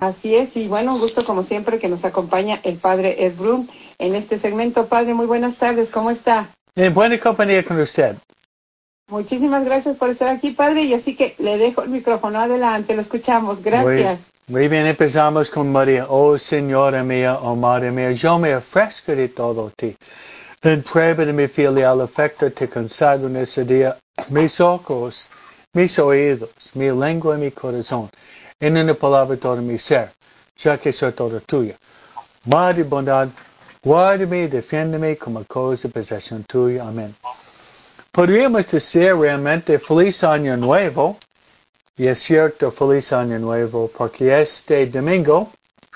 Así es, y bueno, un gusto como siempre que nos acompaña el padre Ed Broom en este segmento. Padre, muy buenas tardes, ¿cómo está? En buena compañía con usted. Muchísimas gracias por estar aquí, padre, y así que le dejo el micrófono adelante, lo escuchamos, gracias. Muy bien, empezamos con María. Oh Señora mía, oh Madre mía, yo me ofrezco de todo ti. En prueba de mi filial afecto te consagro en ese día mis ojos, mis oídos, mi lengua y mi corazón. En una palabra todo mi ser, ya que soy todo tuyo. Madre bondad, guárdame y defiéndeme como cosa de posesión tuya. Amén. Podríamos decir realmente feliz año nuevo. Y es cierto, feliz año nuevo, porque este domingo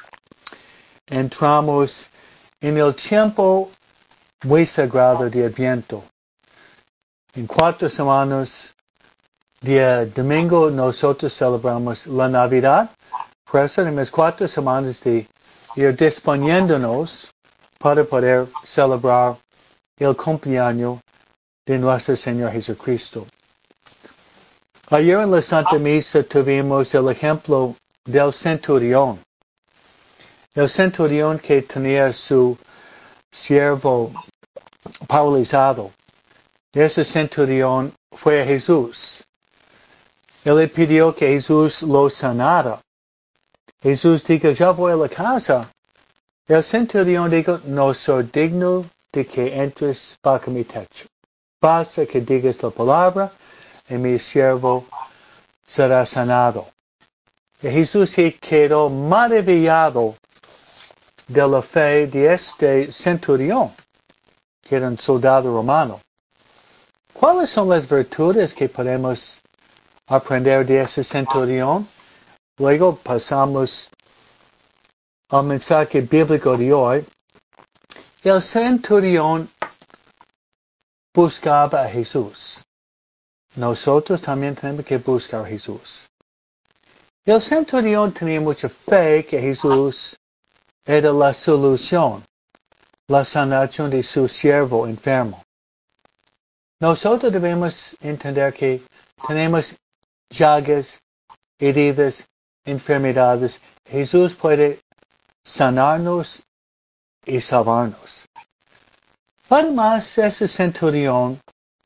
entramos en el tiempo muy sagrado de Adviento. En 4 semanas de domingo nosotros celebramos la Navidad. Por eso tenemos 4 semanas de ir disponiéndonos para poder celebrar el cumpleaños de nuestro Señor Jesucristo. Ayer en la Santa Misa tuvimos el ejemplo del centurión. El centurión que tenía su siervo paralizado. Ese centurión fue a Jesús. Él le pidió que Jesús lo sanara. Jesús dijo, ya voy a la casa. El centurión dijo, no soy digno de que entres bajo mi techo. Basta que digas la palabra y mi siervo será sanado. Y Jesús se quedó maravillado de la fe de este centurión, que era un soldado romano. ¿Cuáles son las virtudes que podemos aprender de ese centurión? Luego pasamos al mensaje bíblico de hoy. El centurión buscaba a Jesús. Nosotros también tenemos que buscar a Jesús. El centurión tenía mucha fe que Jesús era la solución, la sanación de su siervo enfermo. Nosotros debemos entender que tenemos llagas, heridas, enfermedades. Jesús puede sanarnos y salvarnos. Además, ese centurión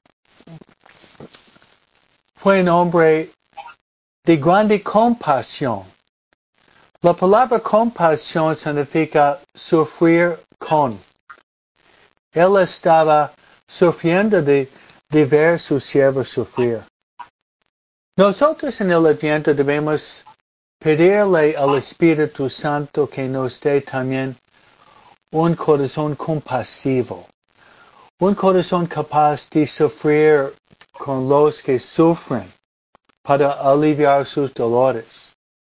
fue un hombre de grande compasión. La palabra compasión significa sufrir con. Él estaba sufriendo de ver su siervo sufrir. Nosotros en el Adviento debemos pedirle al Espíritu Santo que nos dé también un corazón compasivo, un corazón capaz de sufrir con los que sufren para aliviar sus dolores.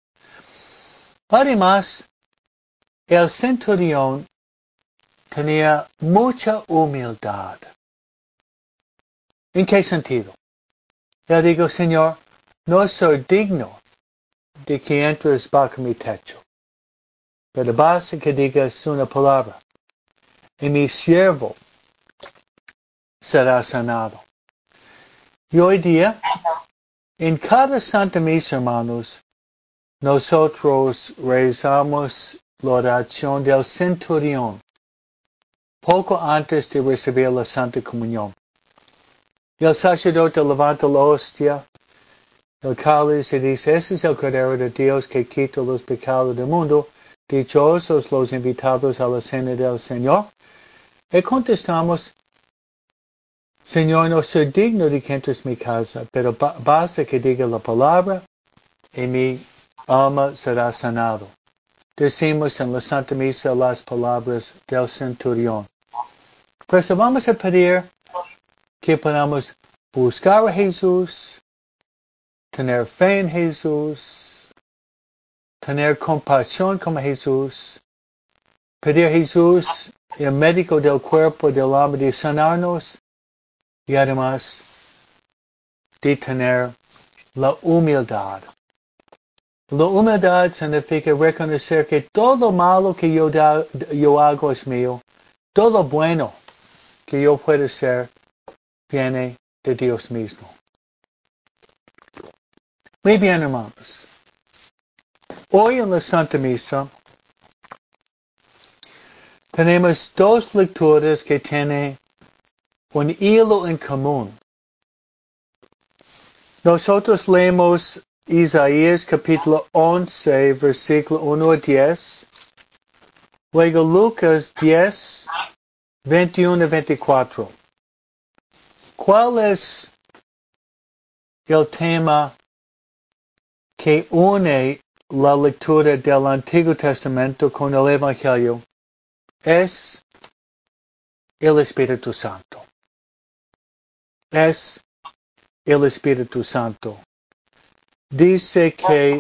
Además, el centurión tenía mucha humildad. ¿En qué sentido? Él dijo, Señor, no soy digno de que entres bajo mi techo, pero basta que digas una palabra y mi siervo será sanado. Y hoy día, en cada Santa Misa, hermanos, nosotros rezamos la oración del centurión poco antes de recibir la Santa Comunión. El sacerdote levanta la hostia, el cáliz y dice, ese es el Cordero de Dios que quita los pecados del mundo. Dichosos los invitados a la cena del Señor. Y contestamos, Señor, no soy digno de que entres en mi casa, pero basta que diga la palabra y mi alma será sanado. Decimos en la Santa Misa las palabras del centurión. Por eso vamos a pedir que podamos buscar a Jesús, tener fe en Jesús, tener compasión como Jesús, pedir a Jesús, el médico del cuerpo, del alma, de sanarnos y además de tener la humildad. La humildad significa reconocer que todo malo que yo hago es mío, todo bueno que yo puedo ser viene de Dios mismo. Muy bien, hermanos. Hoy en la Santa Misa tenemos dos lecturas que tienen un hilo en común. Nosotros leemos Isaías capítulo 11, versículo 1 a 10, luego Lucas 10, 21 a 24. ¿Cuál es el tema que une la lectura del Antiguo Testamento con el Evangelio? Es el Espíritu Santo. Es el Espíritu Santo. Dice que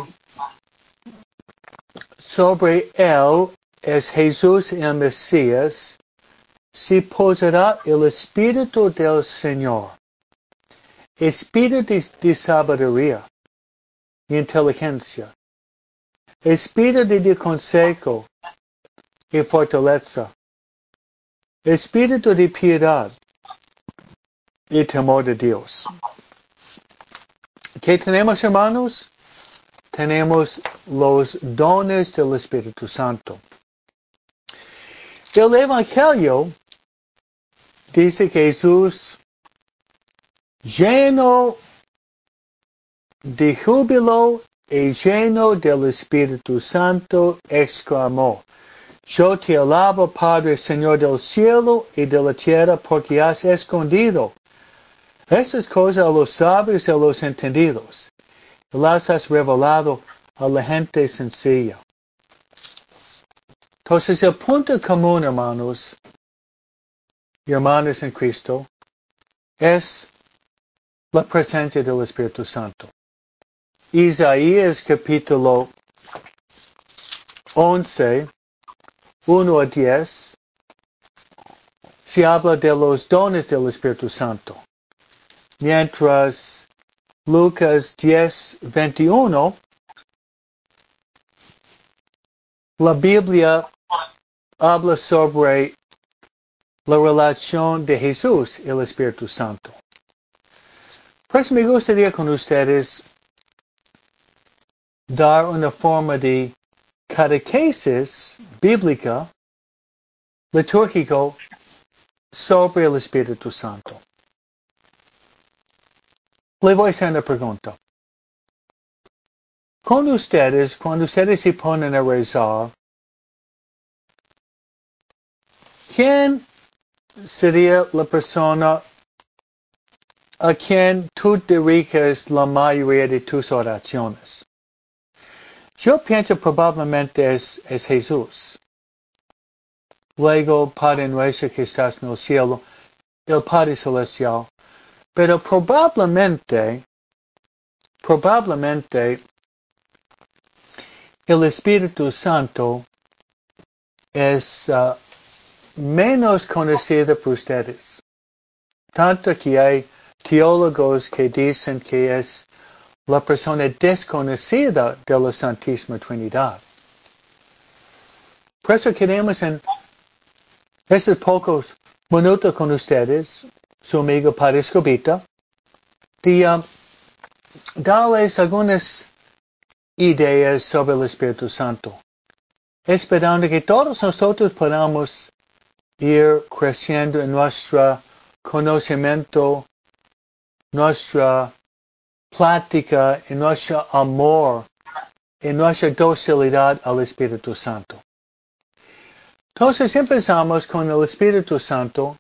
sobre él es Jesús el Mesías, se posará el Espíritu del Señor, Espíritu de sabiduría y inteligencia, Espíritu de consejo y fortaleza, Espíritu de piedad y temor de Dios. ¿Qué tenemos, hermanos? Tenemos los dones del Espíritu Santo. El Evangelio dice que Jesús, lleno de júbilo y lleno del Espíritu Santo, exclamó: Yo te alabo, Padre, Señor del cielo y de la tierra, porque has escondido estas cosas a los sabios y a los entendidos, y las has revelado a la gente sencilla. Entonces, el punto común, hermanos y hermanas en Cristo, es la presencia del Espíritu Santo. Isaías capítulo 11, 1 a 10, se habla de los dones del Espíritu Santo. Mientras Lucas 10, 21, la Biblia habla sobre la relación de Jesús y el Espíritu Santo. Pues me gustaría con ustedes dar una forma de catequesis bíblica, litúrgico, sobre el Espíritu Santo. Le voy a hacer una pregunta. Cuando ustedes se ponen a rezar, ¿quién sería la persona a quien tú diriges la mayoría de tus oraciones? Yo pienso probablemente es Jesús. Luego, Padre nuestro que estás en el cielo, el Padre celestial. Pero probablemente, el Espíritu Santo es menos conocido por ustedes. Tanto que hay teólogos que dicen que es la persona desconocida de la Santísima Trinidad. Por eso queremos en estos pocos minutos con ustedes, su amigo Padre Escobita, de darles algunas ideas sobre el Espíritu Santo, esperando que todos nosotros podamos ir creciendo en nuestro conocimiento, nuestra plática, en nuestro amor, en nuestra docilidad al Espíritu Santo. Entonces empezamos con el Espíritu Santo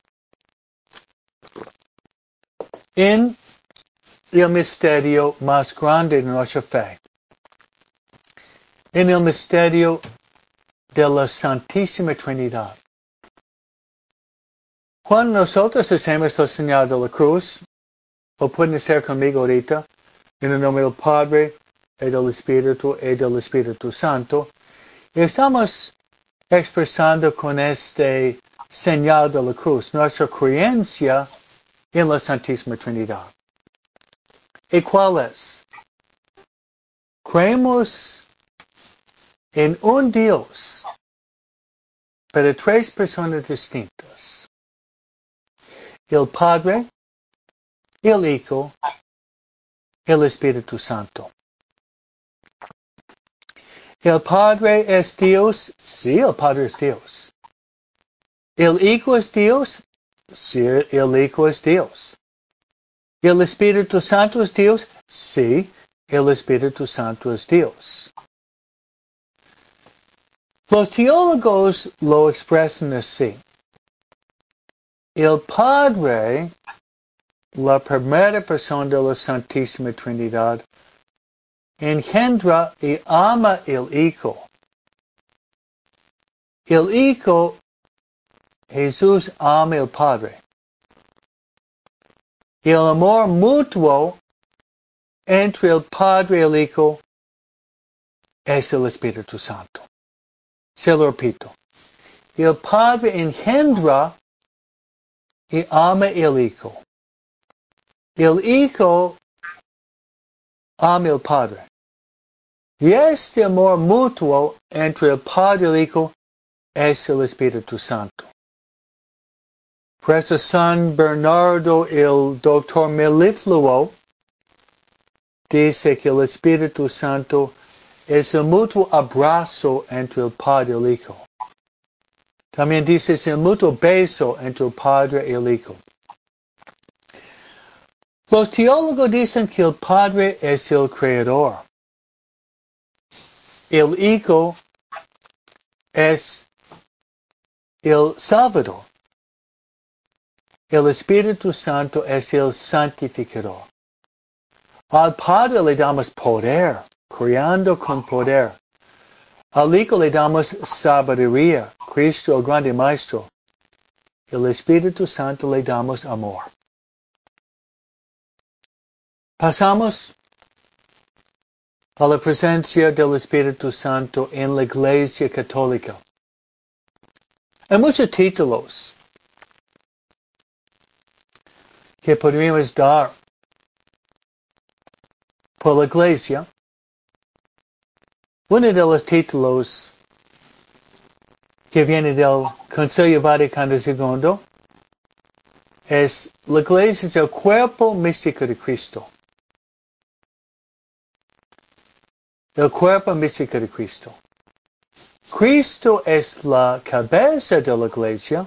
en el misterio más grande de nuestra fe, en el misterio de la Santísima Trinidad. Cuando nosotros hacemos la señal de la cruz, o pueden hacer conmigo ahorita, en el nombre del Padre, y del Espíritu Santo, y estamos expresando con este señal de la cruz nuestra creencia en la Santísima Trinidad. ¿Y cuál es? Creemos en un Dios, pero tres personas distintas. El Padre, el Hijo, el Espíritu Santo. ¿El Padre es Dios? Sí, el Padre es Dios. ¿El Hijo es Dios? Sí, el Hijo es Dios. ¿El Espíritu Santo es Dios? Sí, el Espíritu Santo es Dios. Los teólogos lo expresan así. El Padre, la primera persona de la Santísima Trinidad, engendra y ama el Hijo. El Hijo, Jesús, ama el Padre. Y el amor mutuo entre el Padre y el Hijo es el Espíritu Santo. Se lo repito. El Padre engendra y ama el Hijo. El Hijo ama el Padre. Y este amor mutuo entre el Padre y el Hijo es el Espíritu Santo. Por eso San Bernardo, el doctor melifluo, dice que el Espíritu Santo es el mutuo abrazo entre el Padre y el Hijo. También dice es el mutuo beso entre el Padre y el Hijo. Los teólogos dicen que el Padre es el Creador. El Hijo es el Salvador. El Espíritu Santo es el santificador. Al Padre le damos poder, creando con poder. Al Hijo le damos sabiduría, Cristo el grande Maestro. El Espíritu Santo le damos amor. Pasamos a la presencia del Espíritu Santo en la Iglesia Católica. Hay muchos títulos que podríamos dar por la Iglesia. Uno de los títulos que viene del Concilio Vaticano II es la Iglesia es el cuerpo místico de Cristo. El cuerpo místico de Cristo. Cristo es la cabeza de la Iglesia.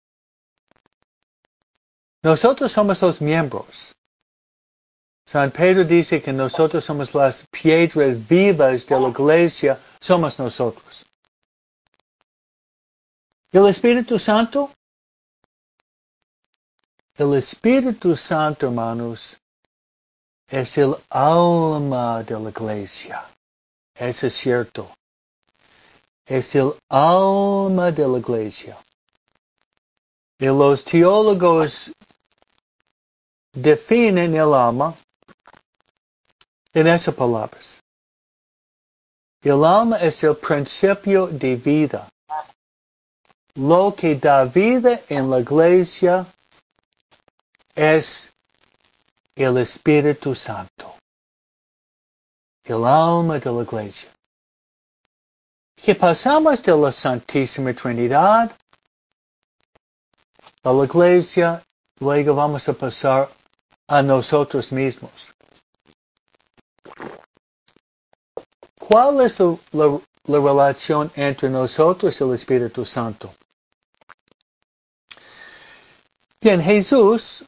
Nosotros somos los miembros. San Pedro dice que nosotros somos las piedras vivas de la Iglesia, somos nosotros. ¿El Espíritu Santo? El Espíritu Santo, hermanos, es el alma de la Iglesia. Eso es cierto. Es el alma de la Iglesia. Y los teólogos definen el alma en esas palabras. El alma es el principio de vida. Lo que da vida en la Iglesia es el Espíritu Santo. El alma de la Iglesia. Que pasamos de la Santísima Trinidad a la Iglesia, luego vamos a pasar a nosotros mismos. ¿Cuál es la relación entre nosotros y el Espíritu Santo? Bien, Jesús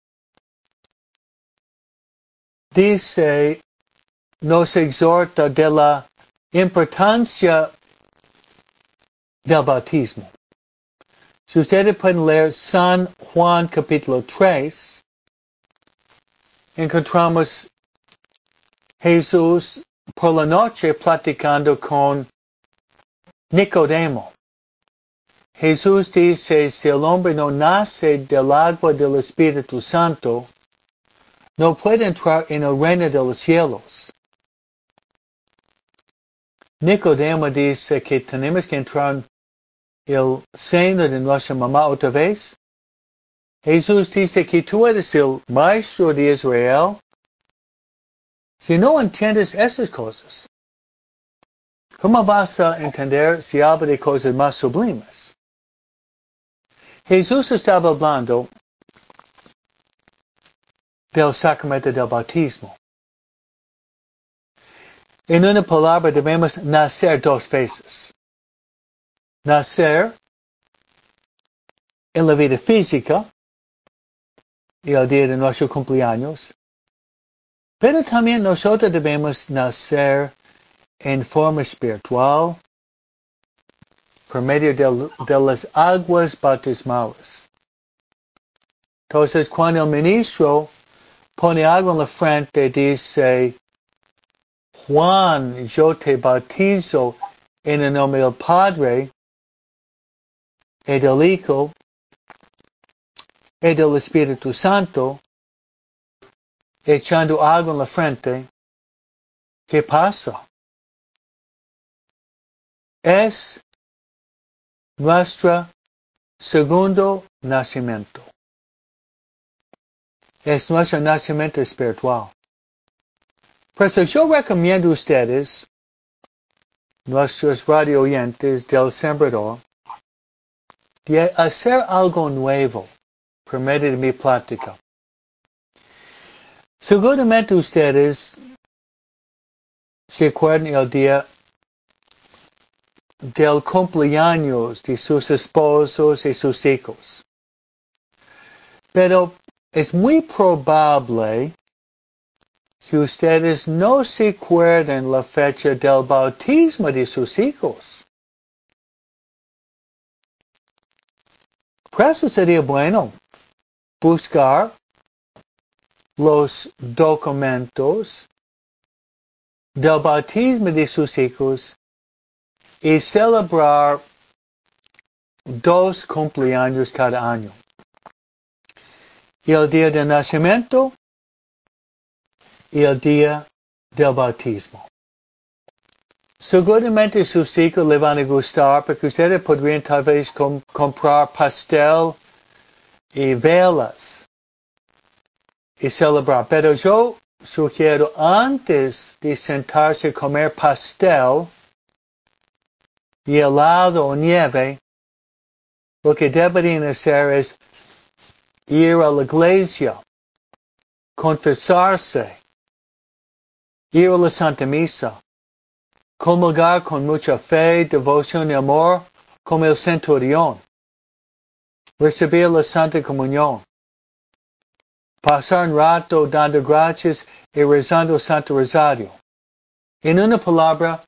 dice, nos exhorta de la importancia del bautismo. Si ustedes pueden leer San Juan capítulo 3, encontramos Jesús por la noche platicando con Nicodemo. Jesús dice, si el hombre no nace del agua del Espíritu Santo, no puede entrar en el reino de los cielos. Nicodemo dice que tenemos que entrar en el seno de nuestra mamá otra vez. Jesús dice que tú eres el maestro de Israel. Si no entiendes esas cosas, ¿cómo vas a entender si habla de cosas más sublimes? Jesús estaba hablando del sacramento del bautismo. En una palabra, debemos nacer dos veces. Nacer en la vida física, y el día de nuestro cumpleaños, pero también nosotros debemos nacer en forma espiritual por medio de las aguas bautismales. Entonces, cuando el ministro pone agua en la frente, dice, Juan, yo te bautizo en el nombre del Padre, y del Hijo, y del Espíritu Santo, echando agua en la frente. ¿Qué pasa? Es nuestro segundo nacimiento. Es nuestro nacimiento espiritual. Por eso yo recomiendo a ustedes, nuestros radio oyentes del Sembrador, de hacer algo nuevo por medio de mi plática. Seguramente ustedes se acuerdan el día del cumpleaños de sus esposos y sus hijos. Pero es muy probable que ustedes no se acuerden la fecha del bautismo de sus hijos. Por eso sería bueno buscar los documentos del bautismo de sus hijos y celebrar 2 cumpleaños cada año. El día del nacimiento y el día del bautismo. Seguramente sus hijos le van a gustar porque ustedes podrían tal vez comprar pastel y velas y celebrar. Pero yo sugiero antes de sentarse a comer pastel y helado o nieve, lo que deberían hacer es ir a la iglesia, confesarse, ir a la Santa Misa, comulgar con mucha fe, devoción y amor, como el centurión, recibir la Santa Comunión, pasar un rato dando gracias y rezando el Santo Rosario. En una palabra,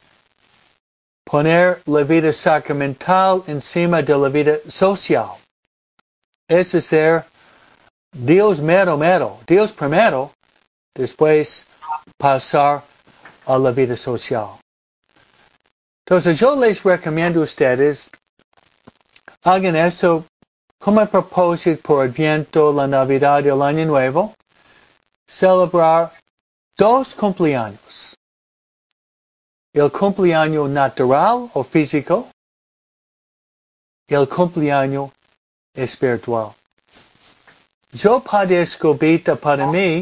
poner la vida sacramental encima de la vida social. Es decir, Dios mero, Dios primero, después pasar a la vida social. Entonces yo les recomiendo a ustedes, hagan eso como propósito por Adviento, la Navidad y el Año Nuevo, celebrar 2 cumpleaños. El cumpleaños natural o físico, y el cumpleaños espiritual. Yo padezco beta para mí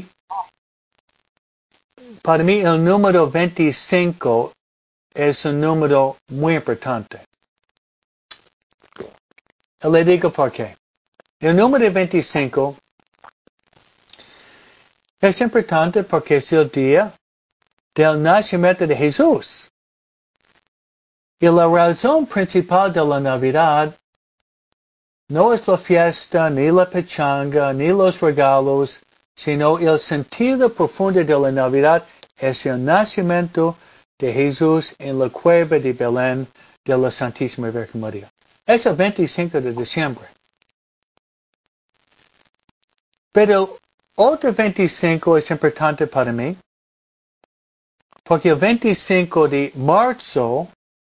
el número 25 es un número muy importante. Le digo por qué. El número 25 es importante porque es el día del nacimiento de Jesús. Y la razón principal de la Navidad no es la fiesta, ni la pachanga, ni los regalos, sino el sentido profundo de la Navidad es el nacimiento de Jesús en la cueva de Belén de la Santísima Virgen María. Es el 25 de diciembre. Pero otro 25 es importante para mí, porque el 25 de marzo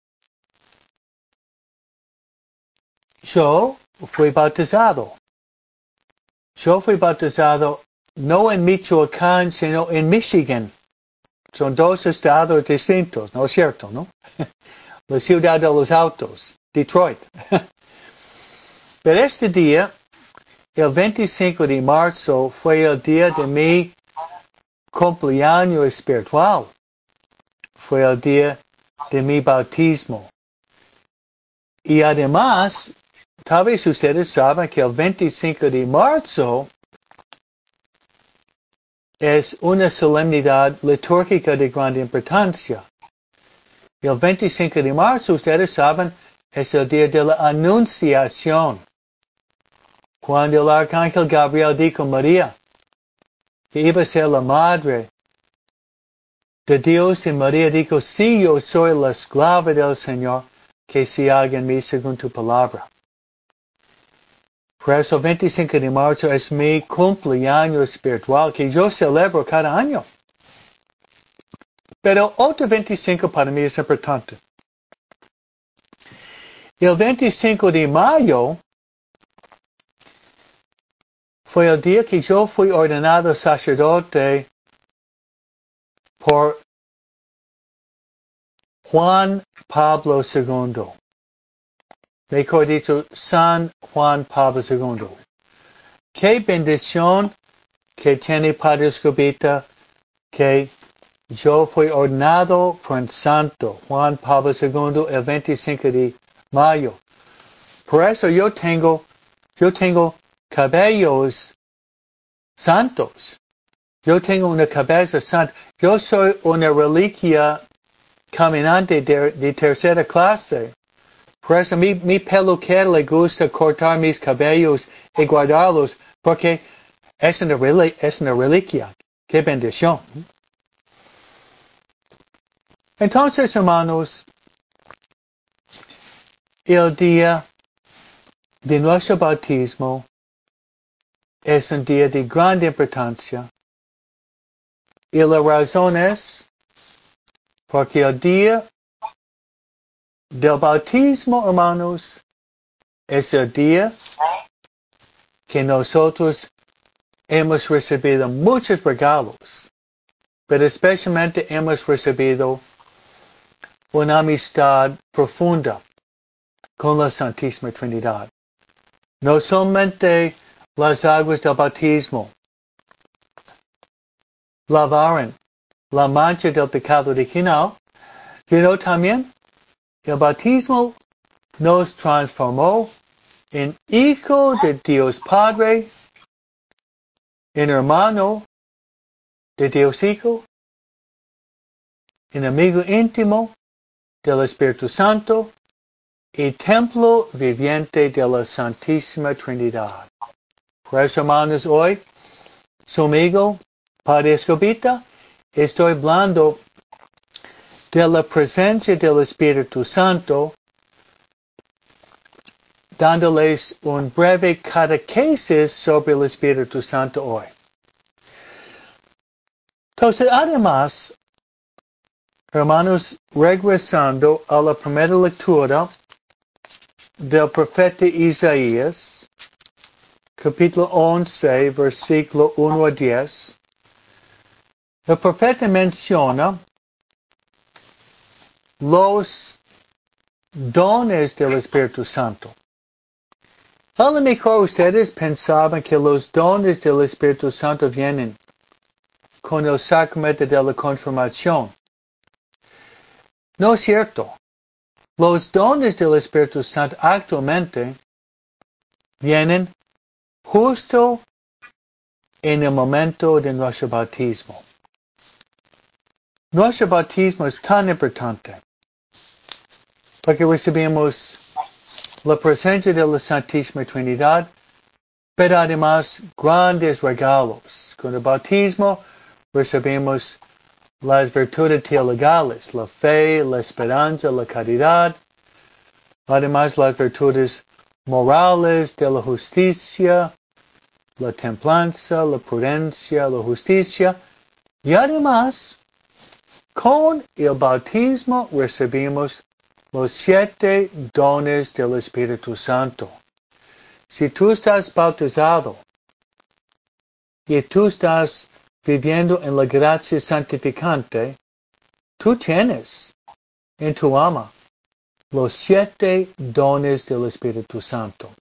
yo fui bautizado. Yo fui bautizado no en Michoacán, sino en Michigan. Son 2 estados distintos, ¿no es cierto, no? La ciudad de los autos, Detroit. Pero este día, el 25 de marzo, fue el día de mi cumpleaños espiritual. Fue el día de mi bautismo. Y además, tal vez ustedes saben que el 25 de marzo es una solemnidad litúrgica de gran importancia. El 25 de marzo, ustedes saben, es el día de la Anunciación, cuando el arcángel Gabriel dijo a María que iba a ser la madre de Dios, y María dijo, sí, yo soy la esclava del Señor, que se haga en mí según tu palabra. Por eso el 25 de marzo es mi cumpleaños espiritual que yo celebro cada año. Pero otro 25 para mí es importante. El 25 de mayo fue el día que yo fui ordenado sacerdote por Juan Pablo II. Mejor dicho, San Juan Pablo II. Qué bendición que tiene Padre Escobita que yo fui ordenado por un santo, Juan Pablo II, el 25 de mayo. Por eso yo tengo cabellos santos. Yo tengo una cabeza santa. Yo soy una reliquia caminante de tercera clase. Por eso mi peluquera le gusta cortar mis cabellos y guardarlos, porque es una reliquia. Qué bendición. Entonces, hermanos, el día de nuestro bautismo es un día de gran importancia. Y la razón es porque el día del bautismo, hermanos, es el día que nosotros hemos recibido muchos regalos, pero especialmente hemos recibido una amistad profunda con la Santísima Trinidad. No solamente las aguas del bautismo lavaron la mancha del pecado original, sino también el bautismo nos transformó en hijo de Dios Padre, en hermano de Dios Hijo, en amigo íntimo del Espíritu Santo y templo viviente de la Santísima Trinidad. Por eso, hermanos, hoy, su amigo Padre Escobita, estoy hablando de la presencia del Espíritu Santo, dándoles un breve catequesis sobre el Espíritu Santo hoy. Entonces, además, hermanos, regresando a la primera lectura del profeta Isaías, capítulo 11, versículo 1 a 10, el profeta menciona los dones del Espíritu Santo. A lo mejor ustedes pensaban que los dones del Espíritu Santo vienen con el sacramento de la confirmación. No es cierto. Los dones del Espíritu Santo actualmente vienen justo en el momento de nuestro bautismo. Nuestro bautismo es tan importante porque recibimos la presencia de la Santísima Trinidad, pero además grandes regalos. Con el bautismo recibimos las virtudes teologales, la fe, la esperanza, la caridad, además las virtudes morales de la justicia, la templanza, la prudencia, la justicia, y además, con el bautismo recibimos los 7 dones del Espíritu Santo. Si tú estás bautizado y tú estás viviendo en la gracia santificante, tú tienes en tu alma los 7 dones del Espíritu Santo.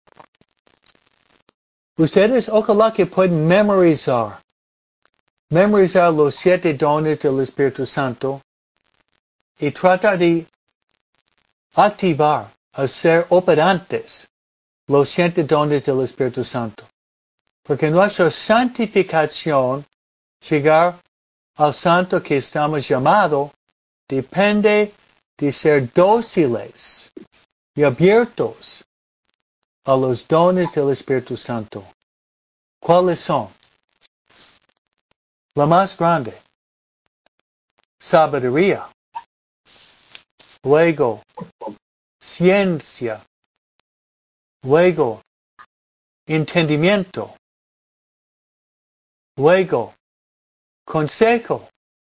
Ustedes ojalá que puedan memorizar los 7 dones del Espíritu Santo y tratar de activar, hacer operantes los 7 dones del Espíritu Santo. Porque nuestra santificación llegar al santo que estamos llamados depende de ser dóciles y abiertos a los dones del Espíritu Santo. ¿Cuáles son? La más grande, sabiduría. Luego, ciencia. Luego, entendimiento. Luego, consejo.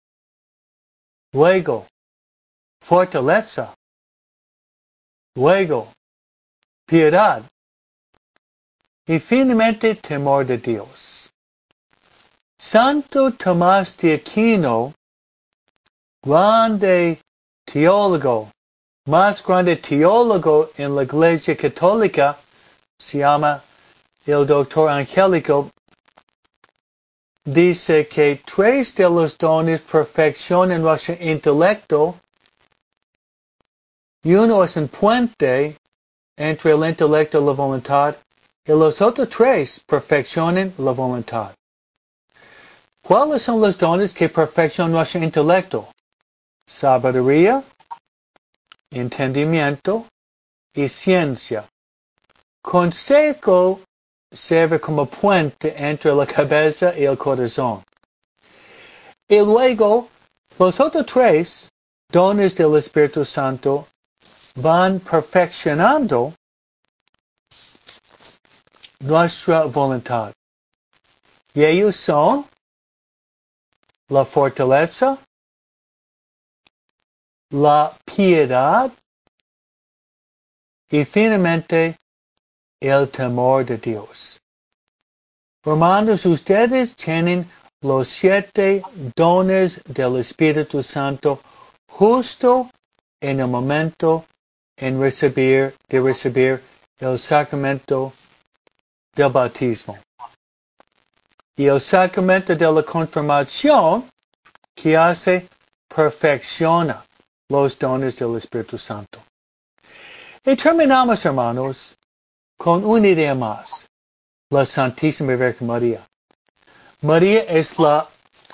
Luego, fortaleza. Luego, piedad. Y finalmente, temor de Dios. Santo Tomás de Aquino, grande teólogo, más grande teólogo en la Iglesia Católica, se llama el Doctor Angélico, dice que 3 de los dones perfeccionan nuestro intelecto y uno es un puente entre el intelecto y la voluntad y los otros 3 perfeccionan la voluntad. ¿Cuáles son los dones que perfeccionan nuestro intelecto? Sabiduría, entendimiento y ciencia. Consejo sirve como puente entre la cabeza y el corazón. Y luego, los otros 3 dones del Espíritu Santo van perfeccionando nuestra voluntad. Y ellos son la fortaleza, la piedad y finalmente el temor de Dios. Hermanos, ustedes tienen los 7 dones del Espíritu Santo justo en el momento de recibir el sacramento del bautismo. Y el sacramento de la confirmación, que hace, perfecciona los dones del Espíritu Santo. Y terminamos, hermanos, con una idea más. La Santísima Virgen María. María es la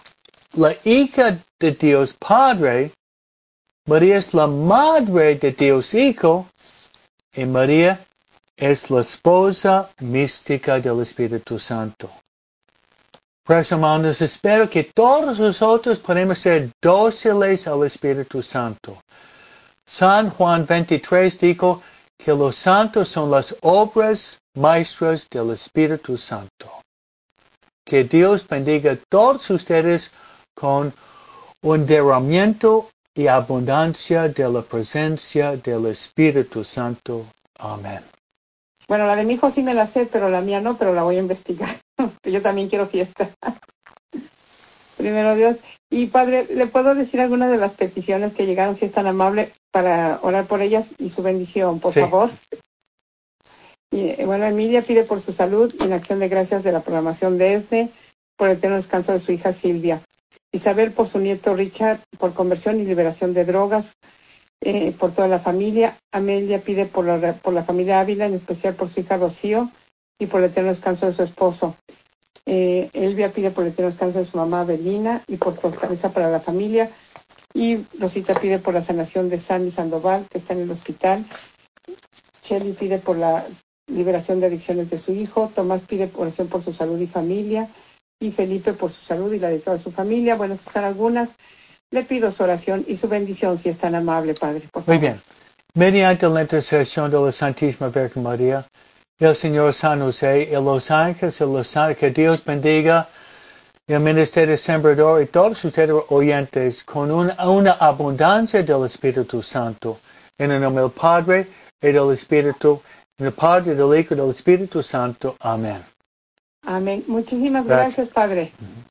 hija de Dios Padre, María es la madre de Dios Hijo, y María es la esposa mística del Espíritu Santo. Por eso, hermanos, espero que todos nosotros podamos ser dóciles al Espíritu Santo. San Juan 23 dijo que los santos son las obras maestras del Espíritu Santo. Que Dios bendiga a todos ustedes con un derramamiento y abundancia de la presencia del Espíritu Santo. Amén. Bueno, la de mi hijo sí me la sé, pero la mía no, pero la voy a investigar. Yo también quiero fiesta. Primero Dios. Y Padre, ¿le puedo decir algunas de las peticiones que llegaron, si es tan amable, para orar por ellas y su bendición, por favor? Y, bueno, Emilia pide por su salud y en acción de gracias de la programación de ESNE, por el eterno descanso de su hija Silvia. Isabel por su nieto Richard, por conversión y liberación de drogas, por toda la familia. Amelia pide por la familia Ávila, en especial por su hija Rocío y por el eterno descanso de su esposo. Elvia pide por el eterno descanso de su mamá Belina y por fortaleza para la familia. Y Rosita pide por la sanación de Sammy Sandoval, que está en el hospital. Shelly pide por la liberación de adicciones de su hijo. Tomás pide oración por su salud y familia. Y Felipe por su salud y la de toda su familia. Bueno, estas son algunas. Le pido su oración y su bendición, si es tan amable, Padre, por favor. Muy bien. Mediante la intercesión de la Santísima Virgen María, el Señor San José y los ángeles y los santos, que Dios bendiga el ministerio sembrador y todos ustedes oyentes con una abundancia del Espíritu Santo. En el nombre del Padre y del Espíritu, en el Padre, del Hijo y del Espíritu Santo. Amén. Amén. Muchísimas gracias, Padre.